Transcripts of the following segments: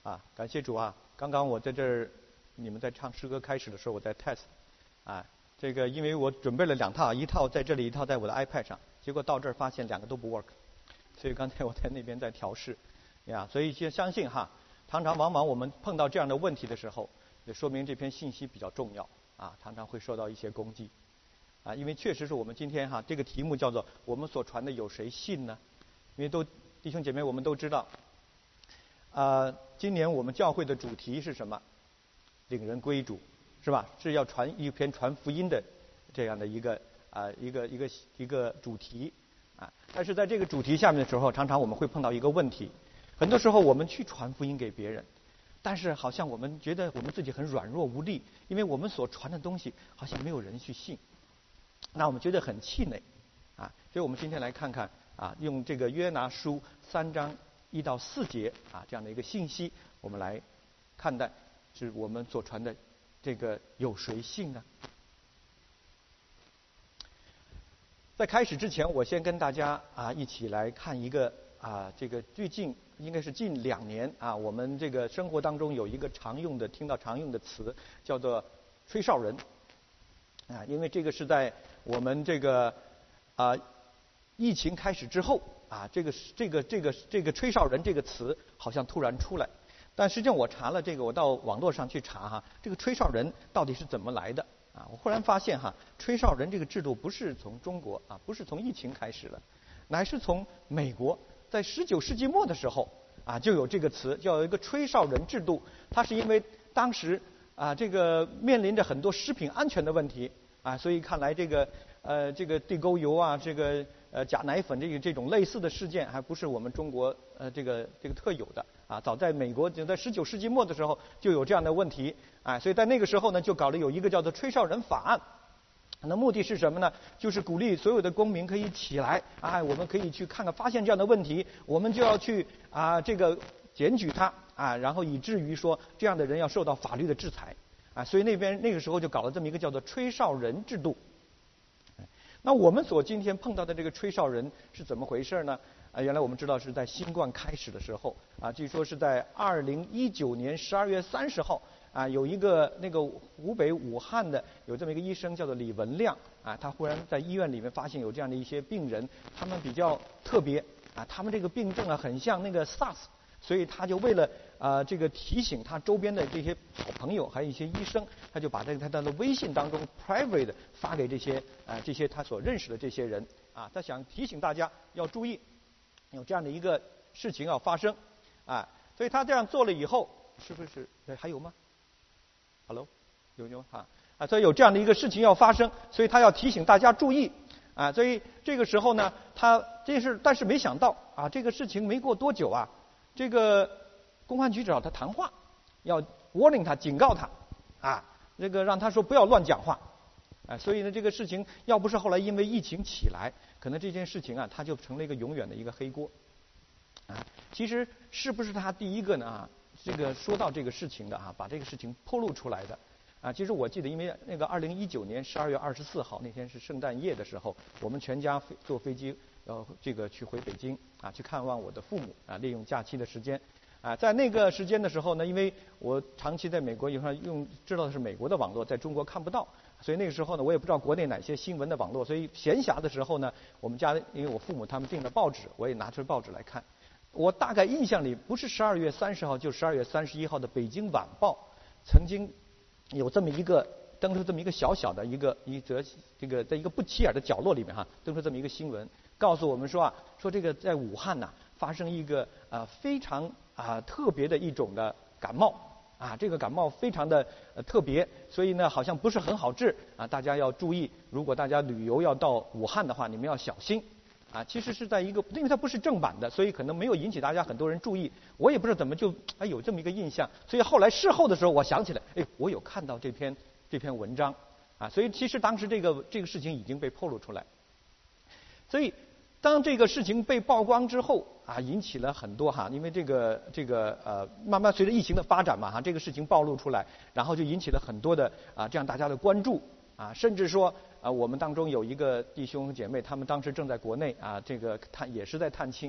感谢主啊！刚刚我在这儿，你们在唱诗歌开始的时候，我在 test，这个因为我准备了2套，一套在这里，一套在我的 iPad 上，结果到这儿发现2个都不 work， 所以刚才我在那边在调试，所以就相信常常往往我们碰到这样的问题的时候，也说明这篇信息比较重要常常会受到一些攻击因为确实是我们今天这个题目叫做我们所传的有谁信呢？因为弟兄姐妹我们都知道。今年我们教会的主题是什么？领人归主，是吧？是要传一篇传福音的这样的一个主题但是在这个主题下面的时候，常常我们会碰到一个问题，很多时候我们去传福音给别人，但是好像我们觉得我们自己很软弱无力，因为我们所传的东西好像没有人去信，那我们觉得很气馁所以我们今天来看看用这个约拿书3章1到4节这样的一个信息，我们来看待是我们所传的这个有谁信呢？在开始之前，我先跟大家一起来看一个这个最近应该是近2年我们这个生活当中有一个听到常用的词叫做吹哨人因为这个是在我们这个疫情开始之后这个吹哨人这个词好像突然出来，但实际上我查了这个，我到网络上去查这个吹哨人到底是怎么来的我忽然发现吹哨人这个制度不是从中国不是从疫情开始的，乃是从美国，在19世纪末的时候就有这个词，叫有一个吹哨人制度。它是因为当时这个面临着很多食品安全的问题所以看来这个地沟油这个假奶粉这种类似的事件还不是我们中国这个特有的早在美国就在19世纪末的时候就有这样的问题所以在那个时候呢就搞了有一个叫做吹哨人法案。那目的是什么呢？就是鼓励所有的公民可以起来我们可以去看看，发现这样的问题，我们就要去这个检举他然后以至于说这样的人要受到法律的制裁所以那个时候就搞了这么一个叫做吹哨人制度。那我们今天碰到的这个吹哨人是怎么回事呢？原来我们知道是在新冠开始的时候据说是在2019年12月30号有一个那个湖北武汉的有这么一个医生叫做李文亮他忽然在医院里面发现有这样的一些病人，他们比较特别他们这个病症很像那个 SARS， 所以他就为了这个提醒他周边的这些好朋友还有一些医生，他就把他的微信当中 private 发给这些他所认识的这些人他想提醒大家要注意有这样的一个事情要发生所以他这样做了以后，是不是还有吗？Hello， 有所以有这样的一个事情要发生，所以他要提醒大家注意所以这个时候呢，但是没想到这个事情没过多久这个公安局找他谈话，要 warning 他，警告他这个让他说不要乱讲话所以呢，这个事情要不是后来因为疫情起来，可能这件事情他就成了一个永远的一个黑锅其实是不是他第一个呢这个说到这个事情的把这个事情披露出来的其实我记得，因为那个2019年12月24号那天是圣诞夜的时候，我们全家坐飞机这个去回北京去看望我的父母利用假期的时间在那个时间的时候呢，因为我长期在美国知道的是美国的网络，在中国看不到，所以那个时候呢，我也不知道国内哪些新闻的网络，所以闲暇的时候呢，我们家因为我父母他们订了报纸，我也拿出报纸来看。我大概印象里不是12月30号，就12月31号的《北京晚报》曾经有这么一个登出这么一个小小的一则这个在一个不起眼的角落里面登出这么一个新闻，告诉我们说说这个在武汉发生一个非常特别的一种的感冒这个感冒非常的特别，所以呢好像不是很好治大家要注意，如果大家旅游要到武汉的话，你们要小心其实是在一个，因为它不是正版的，所以可能没有引起大家很多人注意。我也不知道怎么就有这么一个印象，所以后来事后的时候，我想起来，我有看到这篇文章所以其实当时这个事情已经被透露出来。所以当这个事情被曝光之后引起了很多因为这个慢慢随着疫情的发展嘛这个事情暴露出来，然后就引起了很多的这样大家的关注甚至说我们当中有一个弟兄姐妹，他们当时正在国内这个也是在探亲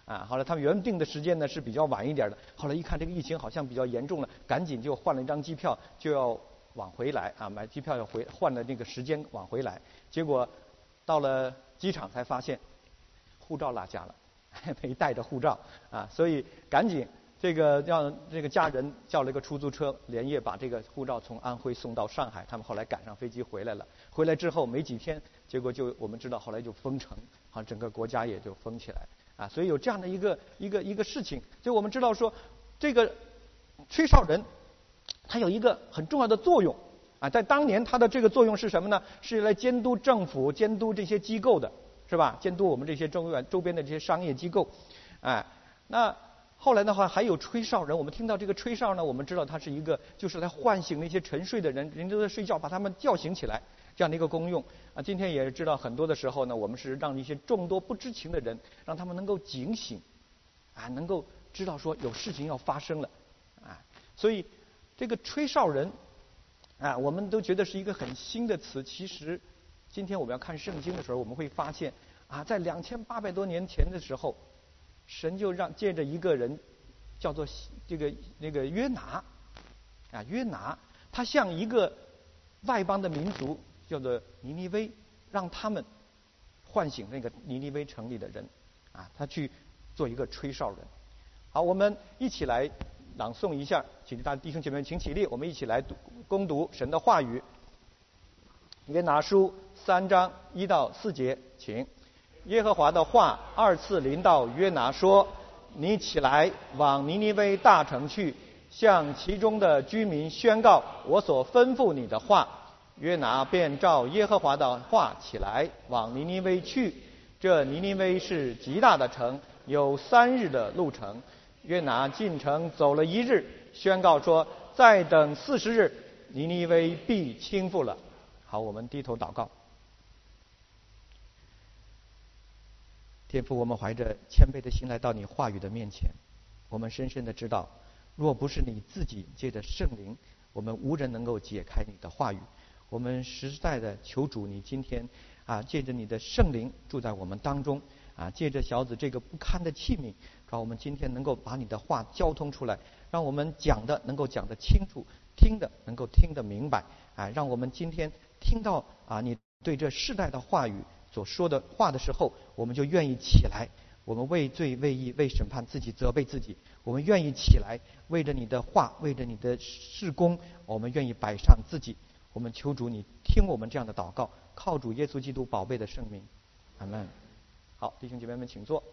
后来他们原定的时间呢是比较晚一点的，后来一看这个疫情好像比较严重了，赶紧就换了一张机票，就要往回来买机票要换了那个时间往回来，结果到了机场才发现护照落下了，没带着护照所以赶紧让这个家人叫了一个出租车，连夜把这个护照从安徽送到上海。他们后来赶上飞机回来了，回来之后没几天，结果我们知道后来就封城，整个国家也就封起来所以有这样的一个事情，所以我们知道说这个吹哨人他有一个很重要的作用在当年他的这个作用是什么呢？是来监督政府、监督这些机构的，是吧？监督我们这些周边的这些商业机构那后来的话还有吹哨人，我们听到这个吹哨呢，我们知道它是一个就是来唤醒那些沉睡的人，人都在睡觉，把他们叫醒起来这样的一个功用今天也知道很多的时候呢，我们是让一些众多不知情的人，让他们能够警醒能够知道说有事情要发生了所以这个吹哨人我们都觉得是一个很新的词，其实今天我们要看圣经的时候，我们会发现在2800多年前的时候，神就借着一个人叫做那个约拿约拿，他向一个外邦的民族叫做尼尼微，让他们唤醒那个尼尼微城里的人他去做一个吹哨人。好，我们一起来朗诵一下，请大家弟兄姐妹请起立，我们一起来攻读神的话语。约拿书3章1到4节，请。耶和华的话2次临到约拿说：你起来往尼尼微大城去，向其中的居民宣告我所吩咐你的话。约拿便照耶和华的话起来，往尼尼微去。这尼尼微是极大的城，有3日的路程。约拿进城走了1日，宣告说：再等40日，尼尼微必倾覆了。好，我们低头祷告。天父，我们怀着谦卑的心来到你话语的面前，我们深深的知道，若不是你自己借着圣灵，我们无人能够解开你的话语。我们实在的求主，你今天借着你的圣灵住在我们当中借着小子这个不堪的器皿，让我们今天能够把你的话交通出来，让我们讲的能够讲得清楚，听的能够听得明白让我们今天听到你对这世代的话语所说的话的时候，我们就愿意起来，我们为罪为义为审判自己责备自己，我们愿意起来，为着你的话，为着你的事工，我们愿意摆上自己。我们求主你听我们这样的祷告，靠主耶稣基督宝贝的圣名，阿们。好，弟兄姐妹们请坐。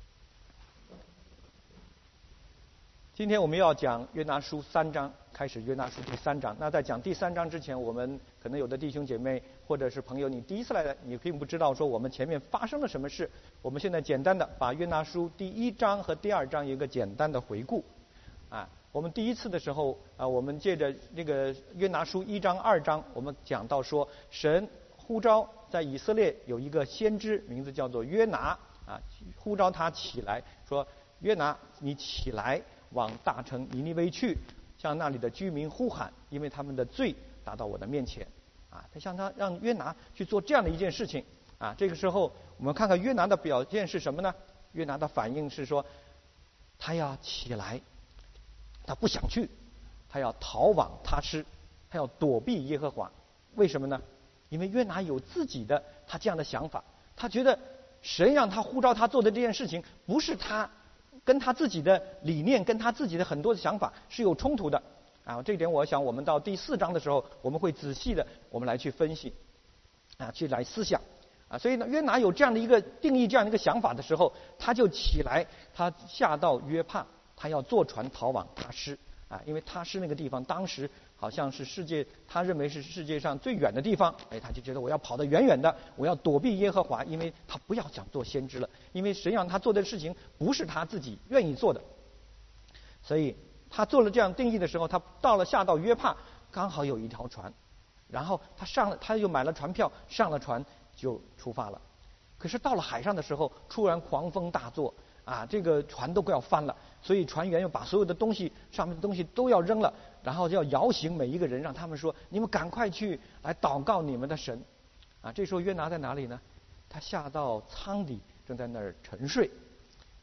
今天我们要讲约拿书3章，开始约拿书第3章。那在讲第3章之前，我们可能有的弟兄姐妹或者是朋友，你第一次来，你并不知道说我们前面发生了什么事。我们现在简单的把约拿书第1章和第2章有一个简单的回顾我们第一次的时候我们借着这个约拿书1章2章，我们讲到说神呼召在以色列有一个先知，名字叫做约拿呼召他起来，说约拿你起来往大城尼尼微去，向那里的居民呼喊，因为他们的罪达到我的面前他向他让约拿去做这样的一件事情这个时候我们看看约拿的表现是什么呢？约拿的反应是说他要起来，他不想去，他要逃往他施，他要躲避耶和华。为什么呢？因为约拿有自己的他这样的想法，他觉得神让他呼召他做的这件事情不是他跟他自己的理念跟他自己的很多的想法是有冲突的这一点我想我们到第4章的时候我们会仔细的我们来去分析去来思想所以呢约拿有这样的一个定义这样的一个想法的时候，他就起来，他下到约帕，他要坐船逃往他施因为他施那个地方当时好像是他认为是世界上最远的地方他就觉得我要跑得远远的，我要躲避耶和华，因为他不要想做先知了，因为实际上他做的事情不是他自己愿意做的。所以他做了这样定义的时候，他下到约帕，刚好有一条船，然后他又买了船票，上了船就出发了。可是到了海上的时候，突然狂风大作这个船都快要翻了，所以船员又把所有的东西上面的东西都要扔了，然后就要摇醒每一个人，让他们说你们赶快去来祷告你们的神这时候约拿在哪里呢？他下到舱底，正在那儿沉睡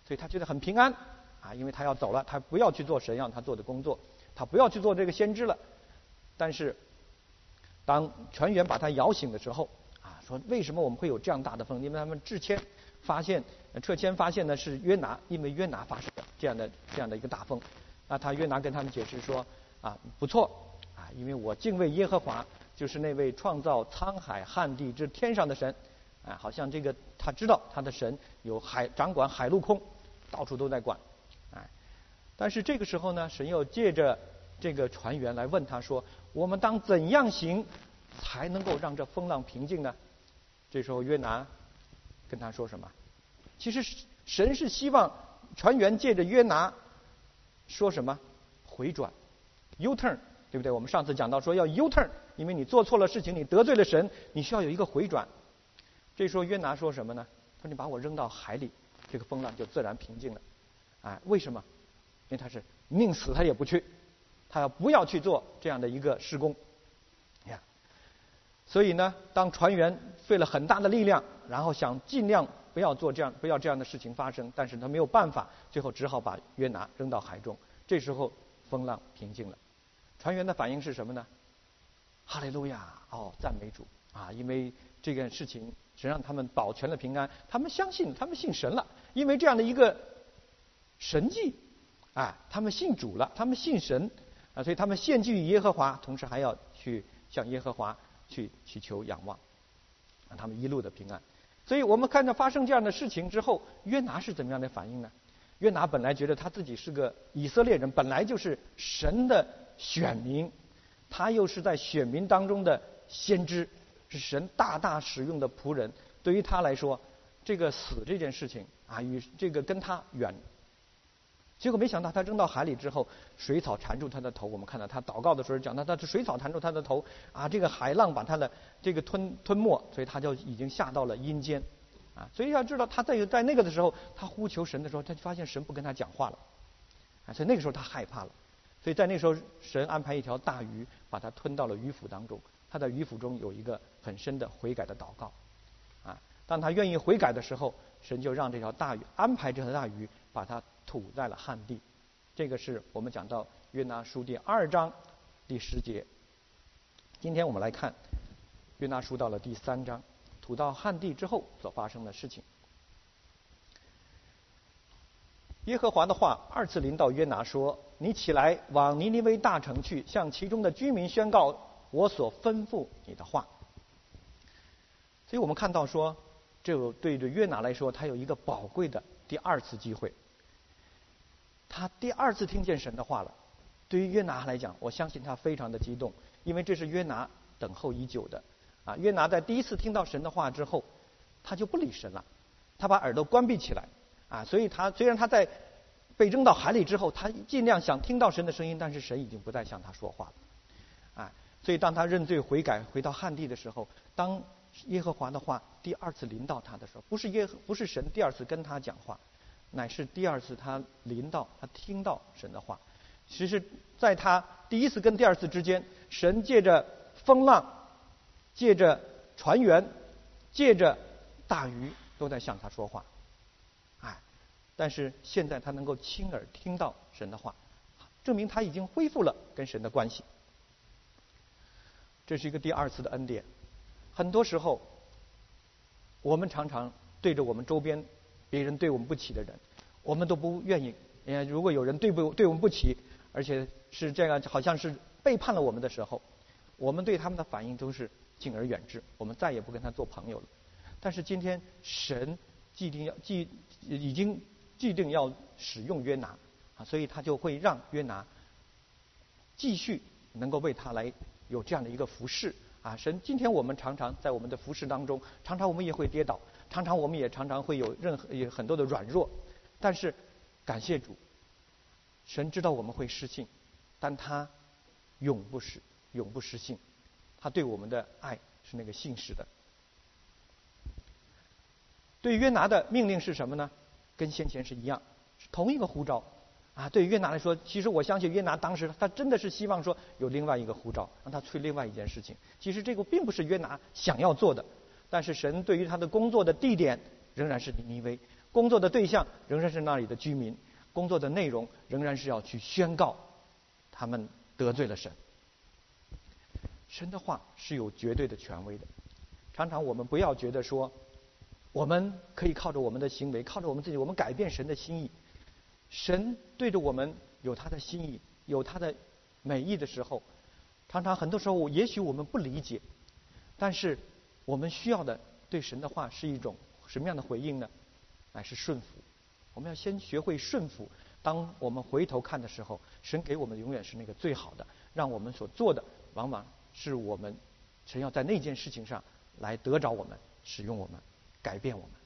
所以他觉得很平安啊，因为他要走了，他不要去做神让他做的工作，他不要去做这个先知了。但是当船员把他摇醒的时候啊，说为什么我们会有这样大的风？因为他们撤迁发现呢是约拿，因为约拿发生了这样的一个大风。那约拿跟他们解释说啊，不错啊，因为我敬畏耶和华，就是那位创造沧海旱地之天上的神啊，好像这个他知道他的神有掌管海陆空，到处都在管。但是这个时候呢，神又借着这个船员来问他说，我们当怎样行才能够让这风浪平静呢？这时候约拿跟他说什么？其实神是希望船员借着约拿说什么？回转 U-turn， 对不对？我们上次讲到说要 U-turn， 因为你做错了事情，你得罪了神，你需要有一个回转。这时候约拿说什么呢？他说你把我扔到海里，这个风浪就自然平静了。为什么？因为他是宁死他也不去，他不要去做这样的一个施工呀。所以呢，当船员费了很大的力量，然后想尽量不要这样的事情发生，但是他没有办法，最后只好把约拿扔到海中。这时候风浪平静了，船员的反应是什么呢？哈利路亚，赞美主啊！因为这件事情神让他们保全了平安，他们相信，他们信神了，因为这样的一个神迹。他们信主了，他们信神啊，所以他们献祭于耶和华，同时还要去向耶和华去祈求仰望，让他们一路的平安。所以我们看到发生这样的事情之后，约拿是怎么样的反应呢？约拿本来觉得他自己是个以色列人，本来就是神的选民，他又是在选民当中的先知，是神大大使用的仆人。对于他来说，这个死这件事情与这个跟他远。结果没想到他扔到海里之后，水草缠住他的头。我们看到他祷告的时候讲到，他的水草缠住他的头这个海浪把他的这个吞没，所以他就已经下到了阴间所以要知道他在那个的时候，他呼求神的时候，他就发现神不跟他讲话了所以那个时候他害怕了。所以在那个时候，神安排一条大鱼把他吞到了鱼腹当中。他在鱼腹中有一个很深的悔改的祷告当他愿意悔改的时候，神就让这条大鱼安排这条大鱼把他吐在了旱地。这个是我们讲到约拿书第2章第10节。今天我们来看约拿书到了第3章，吐到旱地之后所发生的事情。耶和华的话2次临到约拿说，你起来往尼尼微大城去，向其中的居民宣告我所吩咐你的话。所以我们看到说，这对着约拿来说，他有一个宝贵的第2次机会。他第2次听见神的话了。对于约拿来讲，我相信他非常的激动，因为这是约拿等候已久的约拿在第1次听到神的话之后，他就不理神了，他把耳朵关闭起来所以他虽然他在被扔到海里之后，他尽量想听到神的声音，但是神已经不再向他说话了所以当他认罪悔改回到旱地的时候，当耶和华的话第2次临到他的时候，不是神第2次跟他讲话，乃是第2次他临到他听到神的话。其实在他第1次跟第2次之间，神借着风浪，借着船员，借着大鱼都在向他说话但是现在他能够亲耳听到神的话，证明他已经恢复了跟神的关系。这是一个第2次的恩典。很多时候我们常常对着我们周边别人对我们不起的人，我们都不愿意如果有人对我们不起，而且是这样好像是背叛了我们的时候，我们对他们的反应都是敬而远之，我们再也不跟他做朋友了。但是今天神已经既定要使用约拿所以他就会让约拿继续能够为他来有这样的一个服事神今天我们常常在我们的服事当中，常常我们也会跌倒，常常我们也常常会有很多的软弱，但是感谢主，神知道我们会失信，但他永不失信，他对我们的爱是那个信实的。对约拿的命令是什么呢？跟先前是一样，是同一个呼召对于约拿来说，其实我相信约拿当时他真的是希望说有另外一个呼召，让他去另外一件事情。其实这个并不是约拿想要做的，但是神对于他的工作的地点仍然是尼尼微。 工作的对象仍然是那里的居民，工作的内容仍然是要去宣告他们得罪了神。神的话是有绝对的权威的。常常我们不要觉得说我们可以靠着我们的行为，靠着我们自己，我们改变神的心意。神对着我们有他的心意，有他的美意的时候，常常很多时候也许我们不理解，但是我们需要的对神的话是一种什么样的回应呢？乃是顺服。我们要先学会顺服，当我们回头看的时候，神给我们永远是那个最好的，让我们所做的往往是我们神要在那件事情上来得着我们，使用我们，改变我们。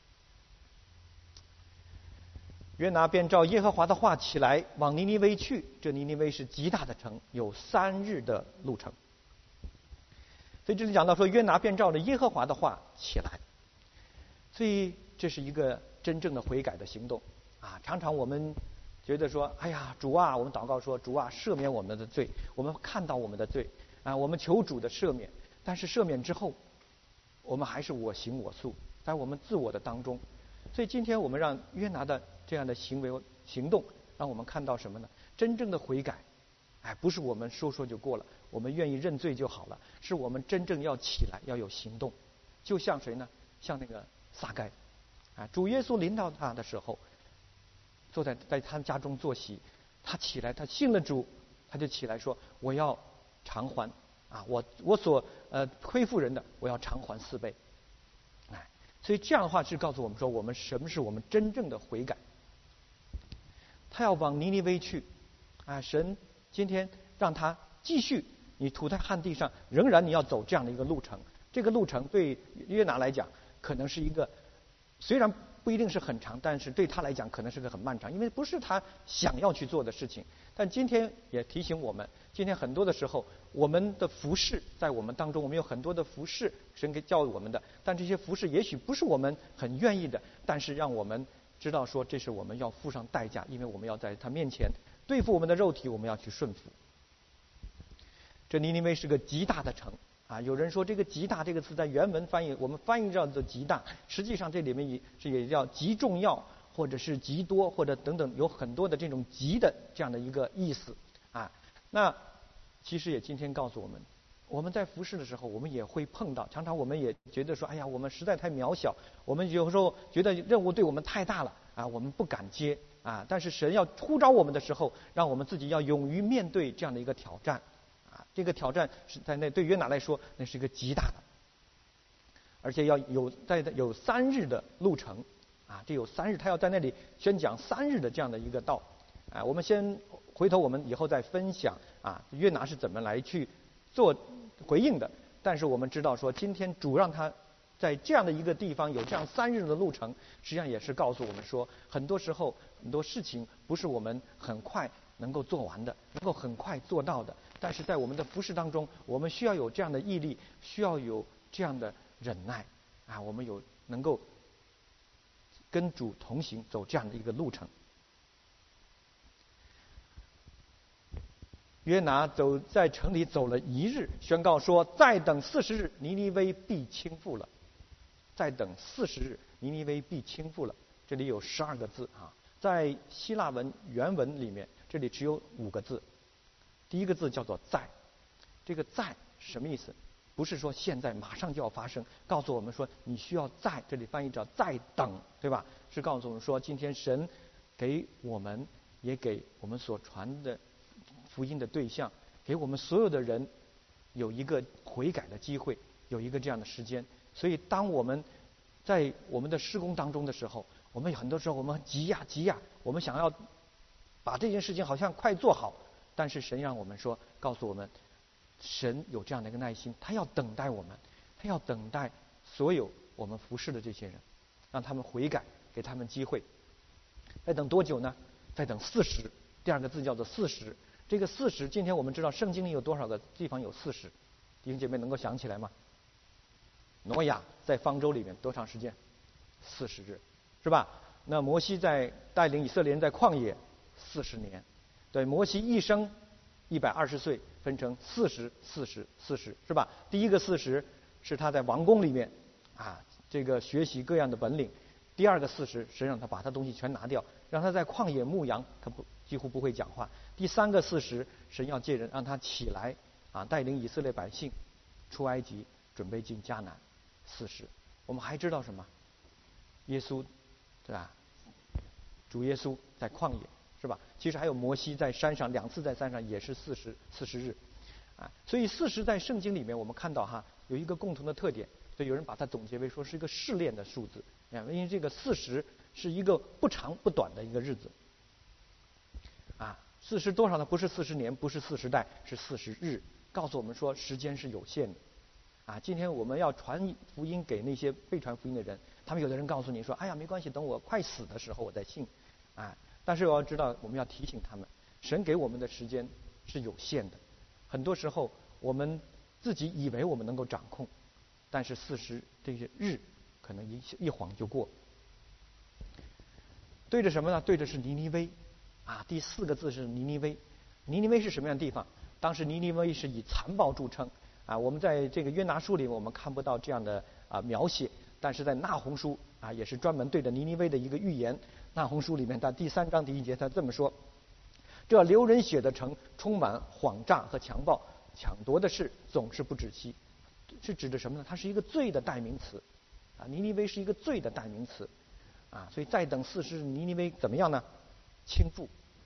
约拿便照耶和华的话起来，往尼尼微去。这尼尼微是极大的城，有3日的路程。所以这里讲到说，约拿便照着耶和华的话起来。所以这是一个真正的悔改的行动啊！常常我们觉得说，哎呀，主啊，我们祷告说，主啊，赦免我们的罪。我们看到我们的罪啊，我们求主的赦免。但是赦免之后，我们还是我行我素，在我们自我的当中。所以今天我们让约拿的这样的行动，让我们看到什么呢？真正的悔改，不是我们说说就过了，我们愿意认罪就好了，是我们真正要起来，要有行动。就像谁呢？像那个撒该，主耶稣临到他的时候，坐在他家中坐席，他起来，他信了主，他就起来说：“我要偿还我所亏负人的，我要偿还4倍。”所以这样的话是告诉我们说，我们什么是我们真正的悔改。他要往尼尼微去，神今天让他继续，你土在旱地上，仍然你要走这样的一个路程。这个路程对约拿来讲，可能是一个虽然不一定是很长，但是对他来讲可能是个很漫长，因为不是他想要去做的事情。但今天也提醒我们，今天很多的时候，我们的服事在我们当中，我们有很多的服事，神给教育我们的，但这些服事也许不是我们很愿意的，但是让我们知道说，这是我们要付上代价，因为我们要在他面前对付我们的肉体，我们要去顺服。这尼尼微是个极大的城。有人说这个极大这个词在原文翻译，我们翻译叫做极大，实际上这里面也叫极重要，或者是极多，或者等等，有很多的这种极的这样的一个意思那其实也今天告诉我们，我们在服事的时候，我们也会碰到，常常我们也觉得说，哎呀，我们实在太渺小，我们有时候觉得任务对我们太大了我们不敢接但是神要呼召我们的时候，让我们自己要勇于面对这样的一个挑战这个挑战是在对约拿来说，那是一个极大的，而且要有3日的路程这有3日，他要在那里宣讲3日的这样的一个道我们先回头，我们以后再分享约拿是怎么来去做回应的。但是我们知道说，今天主让他在这样的一个地方有这样3日的路程，实际上也是告诉我们说，很多时候很多事情不是我们很快能够做完的，能够很快做到的。但是在我们的服事当中，我们需要有这样的毅力，需要有这样的忍耐我们能够跟主同行，走这样的一个路程。约拿在城里走了1日，宣告说：“再等40日，尼尼微必倾覆了。”再等40日，尼尼微必倾覆了。这里有12个字在希腊文原文里面，这里只有5个字。第一个字叫做“在”，这个“在”什么意思？不是说现在马上就要发生，告诉我们说你需要在，这里翻译叫“再等”，对吧？是告诉我们说，今天神给我们，也给我们所传的福音的对象，给我们所有的人有一个悔改的机会，有一个这样的时间。所以当我们在我们的施工当中的时候，我们很多时候我们急呀，我们想要把这件事情好像快做好，但是神让我们说，告诉我们，神有这样的一个耐心，他要等待我们，他要等待所有我们服侍的这些人，让他们悔改，给他们机会。再等多久呢？再等40。第2个字叫做40。这个40，今天我们知道圣经里有多少个地方有40？弟兄姐妹能够想起来吗？挪亚在方舟里面多长时间？40日，是吧？那摩西在带领以色列人在旷野40年，对，摩西一生120岁，分成40，是吧？第一个40是他在王宫里面这个学习各样的本领。 第二个40，神让他把他东西全拿掉，让他在旷野牧羊，他几乎不会讲话。第3个40，神要借人让他起来带领以色列百姓出埃及，准备进迦南。40，我们还知道什么？耶稣，对吧？主耶稣在旷野，是吧？其实还有摩西在山上2次在山上也是40日，所以40在圣经里面我们看到有一个共同的特点，所以有人把它总结为说是一个试炼的数字，因为这个40是一个不长不短的一个日子，40多少呢？不是40年，不是40代，是40日，告诉我们说时间是有限的。今天我们要传福音给那些被传福音的人，他们有的人告诉你说，哎呀没关系，等我快死的时候我再信，但是我要知道，我们要提醒他们，神给我们的时间是有限的，很多时候我们自己以为我们能够掌控，但是40这些日可能一晃就过。对着什么呢？对着是尼尼微，第4个字是尼尼微。尼尼微是什么样的地方？当时尼尼微是以残暴著称，我们在这个约拿书里我们看不到这样的描写，但是在那鸿书也是专门对着尼尼微的一个预言。那鸿书里面他第3章第1节他这么说：这流人血的城充满谎诈和强暴，抢夺的事总是不止息。是指的什么呢？它是一个罪的代名词，尼尼微是一个罪的代名词，所以再等40日尼尼微怎么样呢？倾覆。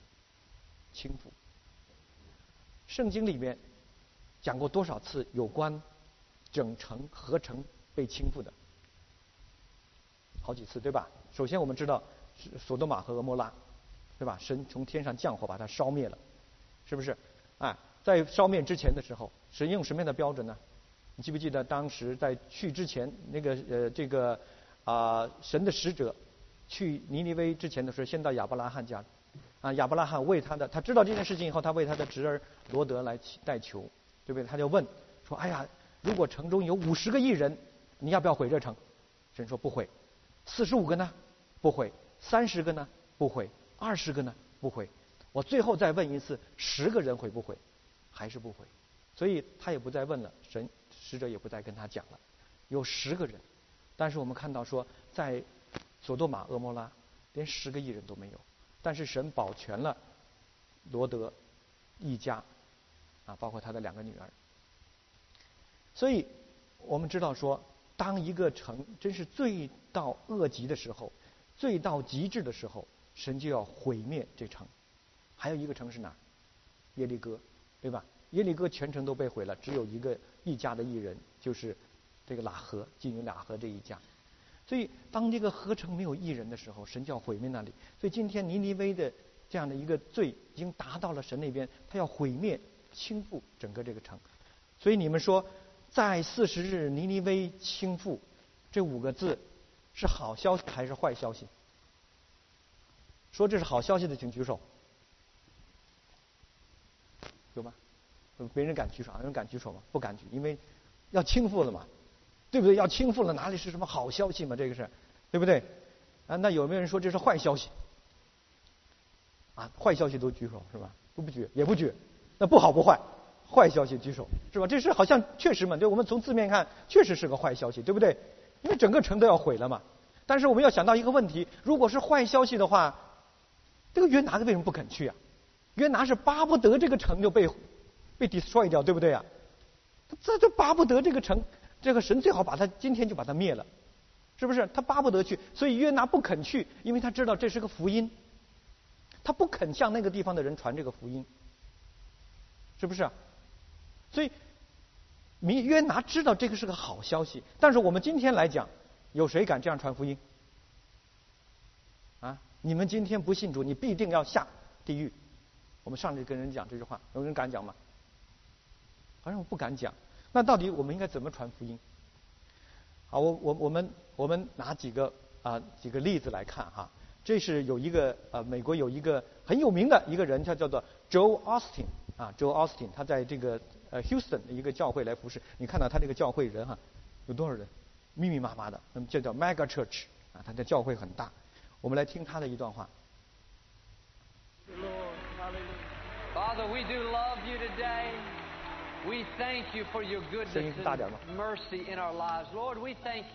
圣经里面讲过多少次有关整城合城被倾覆的？好几次，对吧？首先我们知道索多玛和蛾摩拉，对吧？神从天上降火把它烧灭了，是不是？在烧灭之前的时候，神用什么样的标准呢？你记不记得当时在去之前，那个神的使者去尼尼微之前的时候，先到亚伯拉罕家，亚伯拉罕为他知道这件事情以后，他为他的侄儿罗德来代求，对不对？他就问说：哎呀，如果城中有50个义人，你要不要毁这城？神说不毁。45个呢？不毁。30个呢？不毁。20个呢？不毁。我最后再问一次，10个人毁不毁？还是不毁。所以他也不再问了，神使者也不再跟他讲了。有10个人，但是我们看到说，在索多玛、蛾摩拉，连10个义人都没有。但是神保全了罗德一家，包括他的2个女儿。所以我们知道说，当一个城真是罪到恶极的时候，罪到极致的时候，神就要毁灭这城。还有一个城是哪儿？耶利哥，对吧？耶利哥全城都被毁了，只有一家的义人，就是这个喇合，金银喇合这一家。所以当这个合城没有义人的时候，神就要毁灭那里。所以今天尼尼微的这样的一个罪已经达到了神那边，他要毁灭倾覆整个这个城。所以你们说，在40日尼尼微倾覆这5个字是好消息还是坏消息？说这是好消息的请举手。有吗？没人敢举手，有人敢举手吗？不敢举，因为要倾覆了嘛，对不对？要倾覆了，哪里是什么好消息嘛？这个是，对不对？那有没有人说这是坏消息？坏消息都举手是吧？不举也不举，那不好不坏，坏消息举手是吧？这是好像确实嘛，对，我们从字面看确实是个坏消息，对不对？因为整个城都要毁了嘛。但是我们要想到一个问题，如果是坏消息的话，这个约拿为什么不肯去啊？约拿是巴不得这个城就被 destroy 掉，对不对啊？这就巴不得这个城，这个神最好把他今天就把他灭了，是不是？他巴不得去，所以约拿不肯去，因为他知道这是个福音，他不肯向那个地方的人传这个福音，是不是？所以约拿知道这个是个好消息，但是我们今天来讲，有谁敢这样传福音？你们今天不信主，你必定要下地狱。我们上去跟人讲这句话，有人敢讲吗？好像我不敢讲。那到底我们应该怎么传福音？好，我们拿几个例子来看哈。这是有一个美国有一个很有名的一个人，他叫做 Joel Austin，Joel Austin， 他在这个Houston 的一个教会来服侍。你看到他这个教会人有多少人？密密麻麻的，那么这叫 Mega Church 他的教会很大。我们来听他的一段话。 Father, we do love you today. We thank you for your goodness and mercy in our lives. Lord, we thank you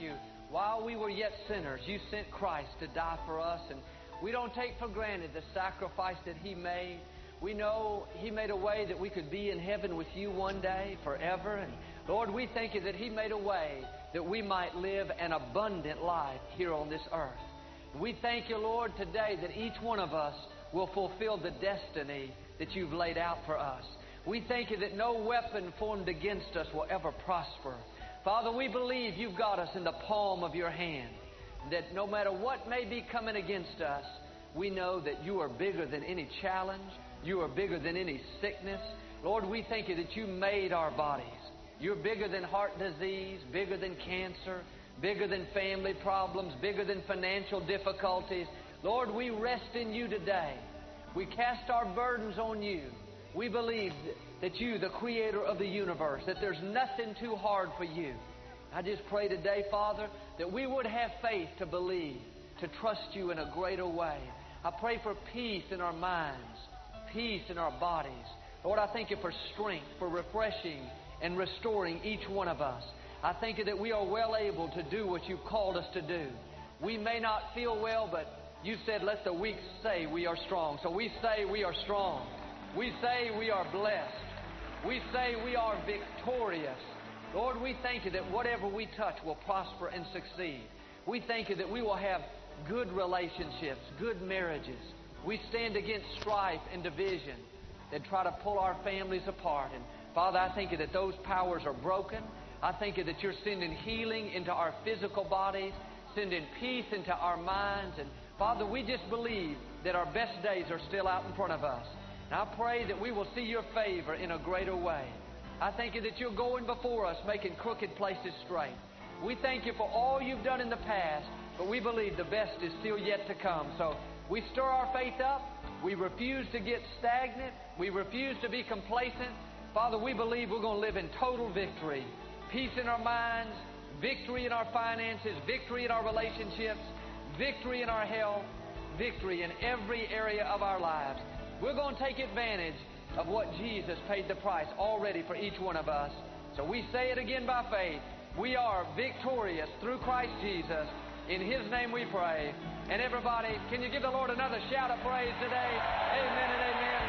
While we were yet sinners, you sent Christ to die for us, and we don't take for granted the sacrifice that He made. We know He made a way that we could be in heaven with you one day, forever. And Lord, we thank you that He made a way that we might live an abundant life here on this earth. We thank you, Lord, today that each one of us will fulfill the destiny that you've laid out for us. We thank you that no weapon formed against us will ever prosper. Father, we believe you've got us in the palm of your hand, that no matter what may be coming against us, we know that you are bigger than any challenge. You are bigger than any sickness. Lord, we thank you that you made our bodies. You're bigger than heart disease, bigger than cancer, bigger than family problems, bigger than financial difficulties. Lord, we rest in you today. We cast our burdens on you. We believe that you, the creator of the universe, that there's nothing too hard for you. I just pray today, Father, that we would have faith to believe, to trust you in a greater way. I pray for peace in our minds, peace in our bodies. Lord, I thank you for strength, for refreshing and restoring each one of us. I thank you that we are well able to do what you've called us to do. We may not feel well, but you said, let the weak say we are strong. So we say we are strong. We say we are blessed. We say we are victorious. Lord, we thank you that whatever we touch will prosper and succeed. We thank you that we will have good relationships, good marriages. We stand against strife and division that try to pull our families apart. And Father, I thank you that those powers are broken. I thank you that you're sending healing into our physical bodies, sending peace into our minds. And Father, we just believe that our best days are still out in front of us. And I pray that we will see your favor in a greater way. I thank you that you're going before us, making crooked places straight. We thank you for all you've done in the past, but we believe the best is still yet to come. So we stir our faith up. We refuse to get stagnant. We refuse to be complacent. Father, we believe we're going to live in total victory. Peace in our minds, victory in our finances, victory in our relationships, victory in our health, victory in every area of our lives. We're going to take advantage of what Jesus paid the price already for each one of us. So we say it again by faith. We are victorious through Christ Jesus. In His name we pray. And everybody, can you give the Lord another shout of praise today? Amen and amen.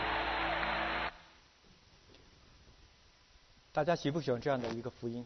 大家喜不喜欢这样的一个福音？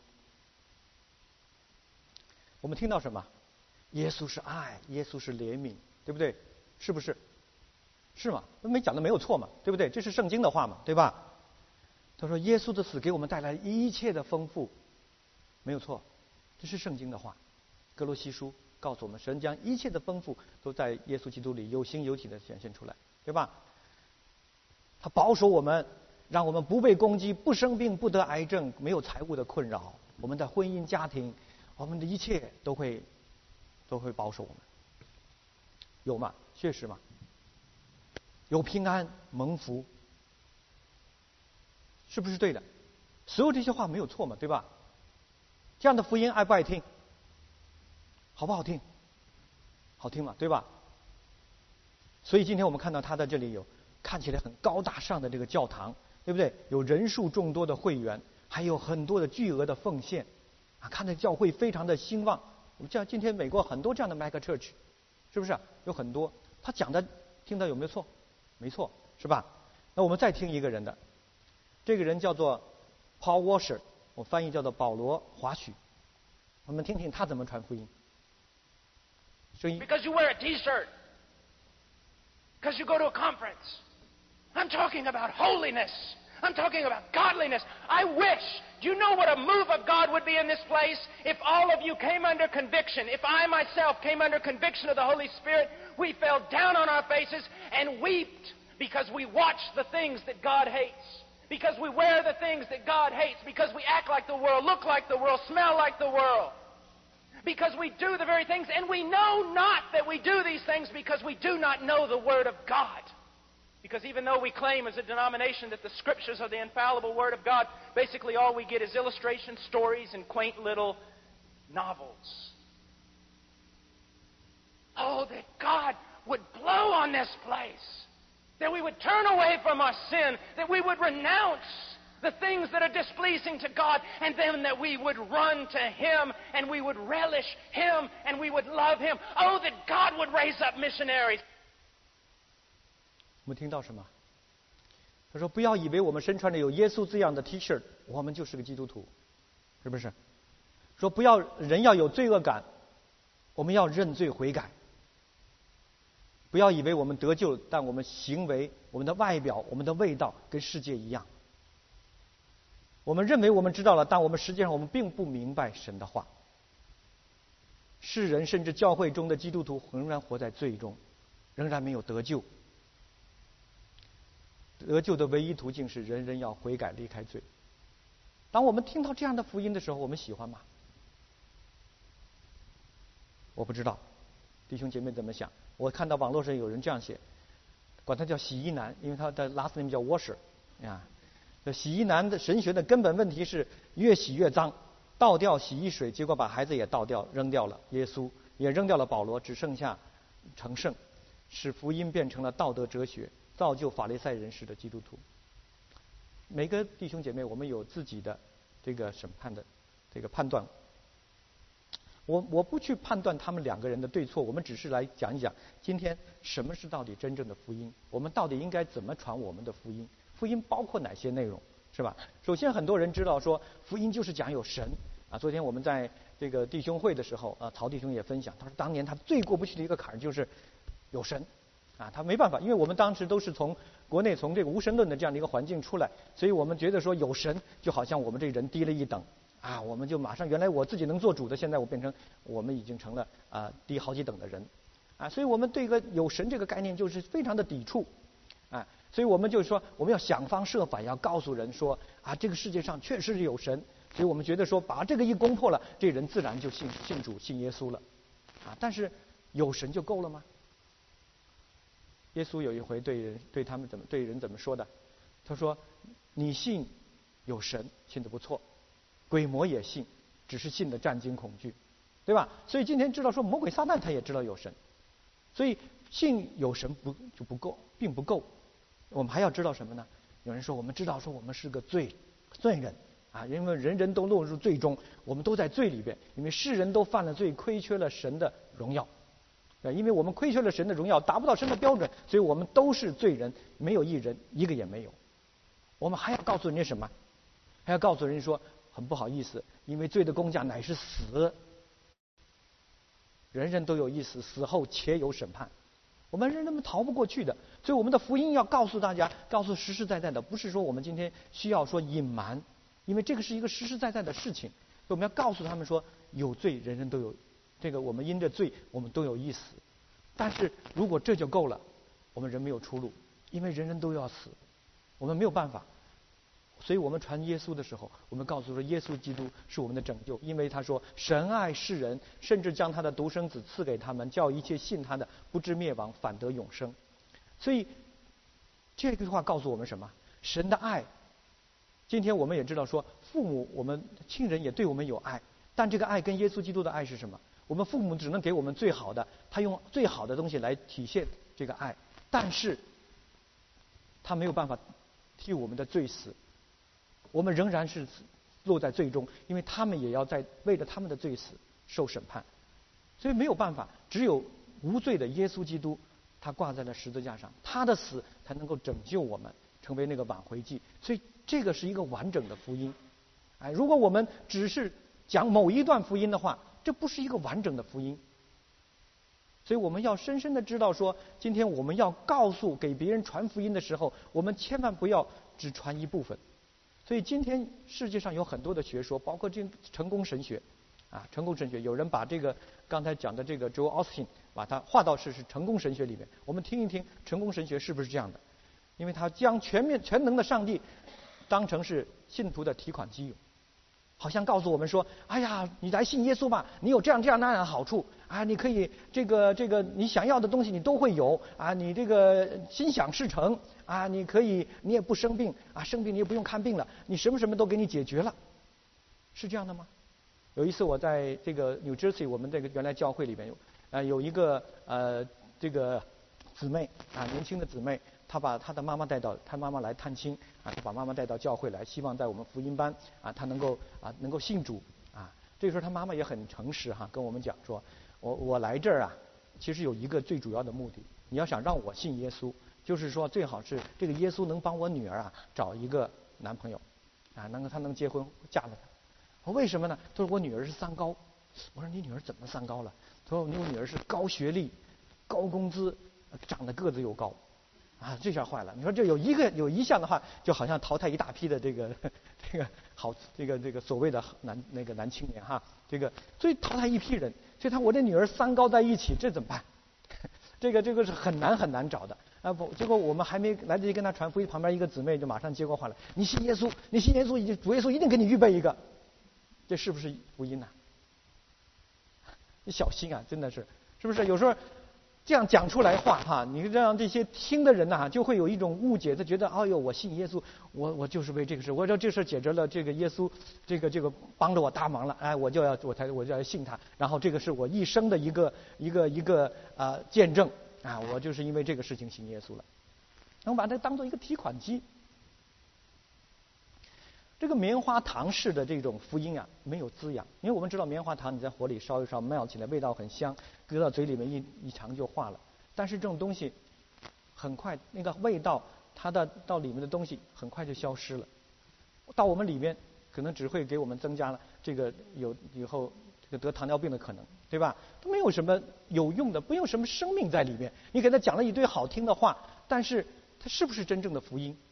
我们听到什么？耶稣是爱，耶稣是怜悯，对不对？是不是？是吗？没讲的没有错嘛，对不对？这是圣经的话嘛，对吧？他说耶稣的死给我们带来一切的丰富，没有错，这是圣经的话。哥罗西书告诉我们，神将一切的丰富都在耶稣基督里有形有体的显现出来，对吧？他保守我们，让我们不被攻击，不生病，不得癌症，没有财务的困扰。我们的婚姻家庭，我们的一切都会保守我们。有吗？确实吗？有平安蒙福，是不是对的？所有这些话没有错嘛，对吧？这样的福音爱不爱听？好不好听？好听嘛，对吧？所以今天我们看到他在这里有看起来很高大上的这个教堂，对不对？有人数众多的会员，还有很多的巨额的奉献啊，看着教会非常的兴旺。像今天美国很多这样的 mega church， 是不是？有很多。他讲的听到有没有错？没错，是吧？那我们再听一个人的，这个人叫做 Paul Washer， 我翻译叫做保罗华许。我们听听他怎么传福音。声音。 Because you wear a T-shirt. Because you go to a conference. I'm talking about holiness. I'm talking about godliness. I wish, do you know what a move of God would be in this place? If all of you came under conviction, if I myself came under conviction of the Holy Spirit, we fell down on our faces and wept because we watch the things that God hates. Because we wear the things that God hates. Because we act like the world, look like the world, smell like the world. Because we do the very things, and we know not that we do these things because we do not know the Word of God. Because even though we claim as a denomination that the Scriptures are the infallible Word of God, basically all we get is illustrations, stories, and quaint little novels. Oh, that God would blow on this place. That we would turn away from our sin. That we would renounce the things that are displeasing to God, and then that we would run to Him and we would relish Him and we would love Him. Oh, that God would raise up missionaries. 我们听到什么？他说：“不要以为我们身穿着有耶稣字样的 T 恤，我们就是个基督徒，是不是？说不要人要有罪恶感，我们要认罪悔改。不要以为我们得救，但我们行为、我们的外表、我们的味道跟世界一样。我们认为我们知道了，但我们实际上我们并不明白神的话。世人甚至教会中的基督徒仍然活在罪中，仍然没有得救。得救的唯一途径是人人要悔改离开罪。当我们听到这样的福音的时候，我们喜欢吗？我不知道，弟兄姐妹怎么想？我看到网络上有人这样写，管他叫洗衣男，因为他的 last name 叫 washer 啊。洗衣男的神学的根本问题是越洗越脏，倒掉洗衣水，结果把孩子也倒掉扔掉了，耶稣也扔掉了保罗，只剩下成圣，使福音变成了道德哲学，造就法利赛人式的基督徒。每个弟兄姐妹，我们有自己的这个审判的这个判断。我不去判断他们两个人的对错，我们只是来讲一讲今天什么是到底真正的福音，我们到底应该怎么传我们的福音，福音包括哪些内容，是吧？首先很多人知道说福音就是讲有神啊。昨天我们在这个弟兄会的时候啊，曹弟兄也分享，他说当年他最过不去的一个坎儿就是有神啊，他没办法，因为我们当时都是从国内从这个无神论的这样的一个环境出来，所以我们觉得说有神就好像我们这人低了一等啊，我们就马上原来我自己能做主的，现在我变成我们已经成了低好几等的人啊，所以我们对一个有神这个概念就是非常的抵触啊，所以我们就是说我们要想方设法要告诉人说啊，这个世界上确实是有神，所以我们觉得说把这个一攻破了，这人自然就信主信耶稣了啊，但是有神就够了吗？耶稣有一回对人怎么说的？他说：“你信有神，信得不错，鬼魔也信，只是信得战惊恐惧，对吧？所以今天知道说魔鬼撒旦他也知道有神，所以信有神不够，并不够。我们还要知道什么呢？有人说我们知道说我们是个罪人啊，因为人人都落入罪中，我们都在罪里边，因为世人都犯了罪，亏缺了神的荣耀。”因为我们亏缺了神的荣耀，达不到神的标准，所以我们都是罪人，没有一人，一个也没有。我们还要告诉人家什么？还要告诉人家说，很不好意思，因为罪的工价乃是死，人人都有一死，死后且有审判，我们人人逃不过去的。所以我们的福音要告诉大家，告诉实实在在的，不是说我们今天需要说隐瞒，因为这个是一个实实在在的事情。所以我们要告诉他们说，有罪人人都有。这个我们因着罪，我们都有一死，但是如果这就够了，我们人没有出路，因为人人都要死，我们没有办法。所以我们传耶稣的时候，我们告诉说耶稣基督是我们的拯救，因为他说神爱世人，甚至将他的独生子赐给他们，叫一切信他的不至灭亡，反得永生。所以这句话告诉我们什么？神的爱。今天我们也知道说，父母我们亲人也对我们有爱，但这个爱跟耶稣基督的爱是什么？我们父母只能给我们最好的，他用最好的东西来体现这个爱，但是他没有办法替我们的罪死，我们仍然是落在罪中，因为他们也要为了他们的罪死受审判，所以没有办法，只有无罪的耶稣基督，他挂在了十字架上，他的死才能够拯救我们，成为那个挽回祭。所以这个是一个完整的福音。哎，如果我们只是讲某一段福音的话，这不是一个完整的福音。所以我们要深深的知道说，今天我们要给别人传福音的时候，我们千万不要只传一部分。所以今天世界上有很多的学说，包括这成功神学啊，成功神学，有人把这个刚才讲的这个 Joel Osteen 把它划到是成功神学里面，我们听一听成功神学是不是这样的？因为他将全能的上帝当成是信徒的提款机用，好像告诉我们说，哎呀，你来信耶稣吧，你有这样那样的好处啊，你可以这个你想要的东西你都会有啊，你这个心想事成啊，你也不生病啊，生病你也不用看病了，你什么都给你解决了，是这样的吗？有一次我在这个 New Jersey 我们这个原来教会里面有一个这个姊妹啊，年轻的姊妹， 他把他的妈妈他妈妈来探亲啊，他把妈妈带到教会来，希望在我们福音班啊，他能够信主啊。这个时候他妈妈也很诚实哈，跟我们讲说，我来这儿啊，其实有一个最主要的目的，你要想让我信耶稣，就是说最好是这个耶稣能帮我女儿啊找一个男朋友啊，他能结婚嫁了他。我说为什么呢？他说我女儿是三高。我说你女儿怎么三高了？他说我女儿是高学历、高工资，长得个子又高，啊，这下坏了。你说这有一项的话，就好像淘汰一大批的这个所谓的男青年哈，所以淘汰一批人。所以我这女儿三高在一起，这怎么办？这个是很难找的啊！不，结果我们还没来得及跟他传福音，旁边一个姊妹就马上接过话来：你信耶稣，主耶稣一定给你预备一个。这是不是福音呢？你小心啊，真的是不是？有时候这样讲出来话哈，你让这些听的人呐，就会有一种误解，他觉得哎呦，我信耶稣，我就是为这个事，我说这事解决了，这个耶稣这个帮着我大忙了，哎，我就要信他，然后这个是我一生的一个见证啊，我就是因为这个事情信耶稣了，我们把它当做一个提款机。这个棉花糖式的这种福音啊，没有滋养，因为我们知道棉花糖你在火里烧一烧，冒起来味道很香，搁到嘴里面一尝就化了。但是这种东西很快那个味道，它到里面的东西很快就消失了，到我们里面可能只会给我们增加了这个有以后这个得糖尿病的可能，对吧？它没有什么有用的，没有什么生命在里面。你给他讲了一堆好听的话，但是它是不是真正的福音？